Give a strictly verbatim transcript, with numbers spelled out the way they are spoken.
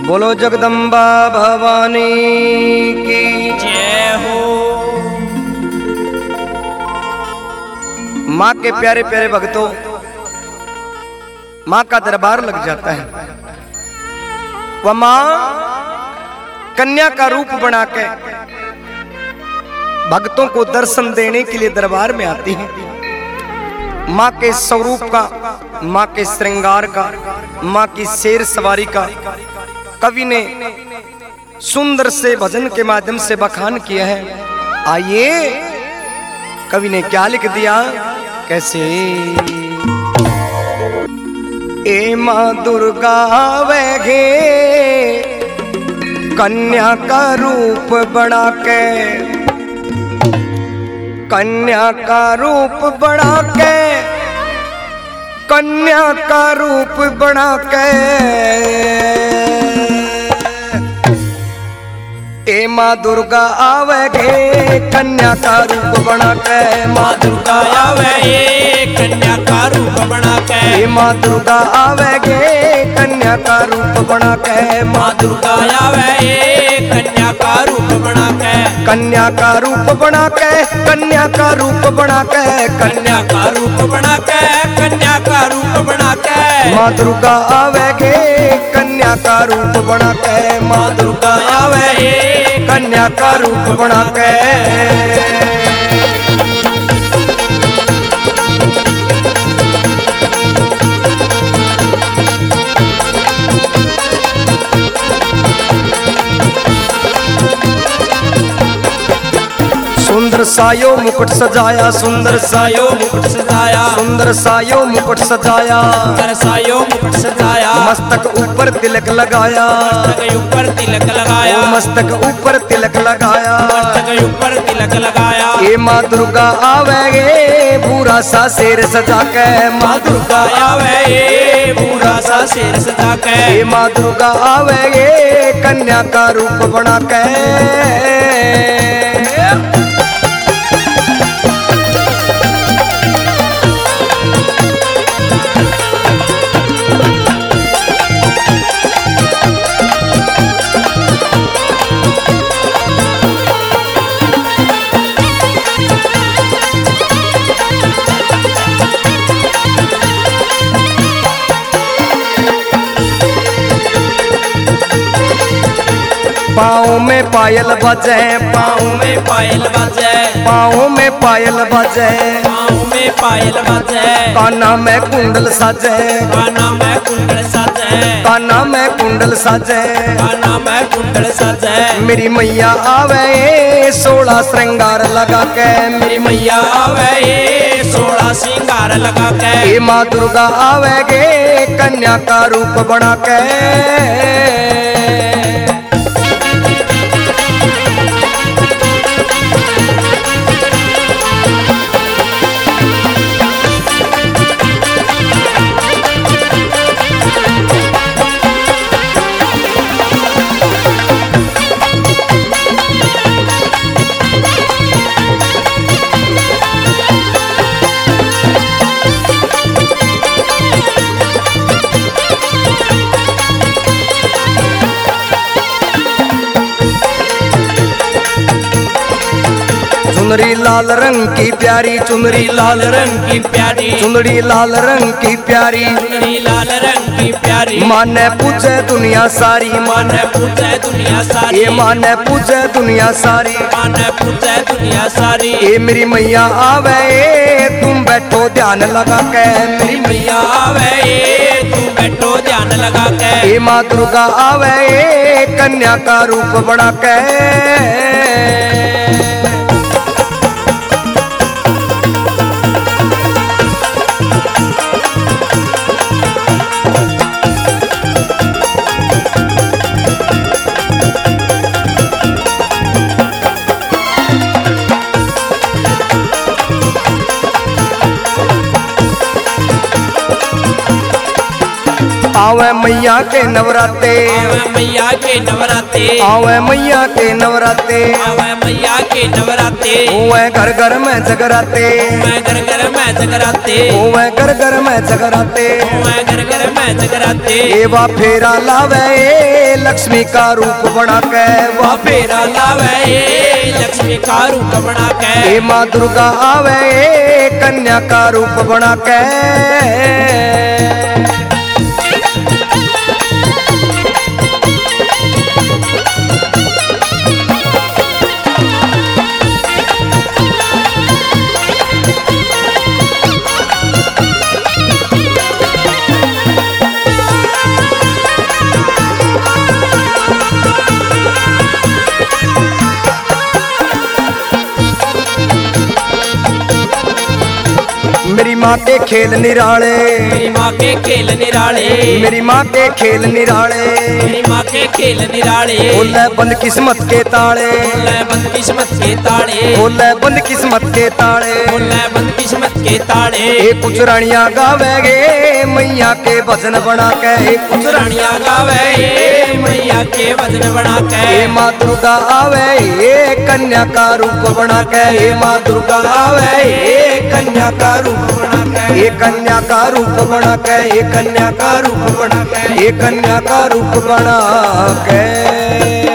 बोलो जगदम्बा भवानी की जय हो। माँ के प्यारे प्यारे भक्तों, माँ का दरबार लग जाता है। वह माँ कन्या का रूप बना के भक्तों को दर्शन देने के लिए दरबार में आती है। माँ के स्वरूप का, माँ के श्रृंगार का, माँ की शेर सवारी का कवि ने सुंदर से भजन के माध्यम से बखान किया है। आइए कवि ने क्या लिख दिया, कैसे। ए माँ दुर्गा आवेगे कन्या का रूप बना के, कन्या का रूप बना के, कन्या का रूप बना के। ए माँ दुर्गा आवेगे कन्या का रूप बना के, माँ दुर्गा आवे कन्या का रूप बना के। ए माँ दुर्गा आवेगे कन्या का रूप बना के, माँ दुर्गा आवे कन्या का रूप बना के। कन्या का रूप बना के, कन्या का रूप बना के, कन्या का रूप बना के, कन्या का रूप बना के। माँ दुर्गा आवेगे कन्या का रूप बना के, माँ दुर्गा आवे कन्या का रूप बना के। सुंदर सायो मुकुट सजाया, सुंदर सायो मुकुट सजाया, सुंदर सायो मुकुट सजाया, सुंदर सायो मुकुट सजाया। मस्तक ऊपर तिलक लगाया, मस्तक ऊपर तिलक लगाया, ओ मस्तक ऊपर तिलक लगाया, मस्तक ऊपर तिलक लगाया। ए माँ दुर्गा आवेगे पूरा सा शेर सजा के, माँ दुर्गा आवे पूरा सा शेर सजा के। ए माँ दुर्गा आवेगे कन्या का रूप बना के। पाँव में पायल बजे, पाँव में पायल बजे, पाँव में पायल बजे, पाँव में पायल बजे। काना में कुंडल सजे, काना में कुंडल सजे, काना में कुंडल सजे, काना में कुंडल सजे। मेरी मैया आवे सोलह श्रृंगार लगा के, मेरी मैया आवे सोलह श्रृंगार लगा के। ए माँ दुर्गा आवेगे कन्या का रूप बना के। चुनरी लाल रंग की प्यारी, चुनरी लाल रंग की प्यारी, चुनरी लाल रंग की प्यारी, चुनरी लाल रंग की प्यारी। माने पूछे दुनिया सारी, माने पूछे दुनिया सारी, ये माने पूछे दुनिया सारी, माने पूछे दुनिया सारी। ए मेरी मैया आवे तुम बैठो ध्यान लगा के, मेरी मैया आवे तू बैठो ध्यान लगा के। ए माँ दुर्गा आवे कन्या का रूप बना के। आवे आवे मैया के नवराते, आवे मैया के नवराते, आवे मैया के नवराते, आवे मैया के नवराते, ओए घर घर में जगराते, मैं घर घर में जगराते, ओए घर घर में जगराते, मैं घर घर में जगराते। एवा फेरा लावे लक्ष्मी का रूप बना के, वा फेरा लावे लक्ष्मी का रूप बना के, ए माँ दुर्गा आवे कन्या का रूप बना के। मेरी माँ के खेल निराले, मेरी माँ के खेल निराले, मेरी माँ के खेल निराले, मेरी माँ के खेल निराले, खोले बंद किस्मत के ताले, खोले बंद किस्मत के ताले, खोले बंद किस्मत के ताले, खोले बंद किस्मत के ताले। एक कुछ रानियां गावेगे मैया के भजन बना के, एक कुछ कुछ रानियां गावे मैया के भजन बना के, ए माँ दुर्गा आवे ये कन्या का रूप बना के, ए माँ दुर्गा आवे ये कन्या का रूप बना के, ये कन्या का रूप बना के, ये कन्या का रूप बना के, ये कन्या का रूप बना के।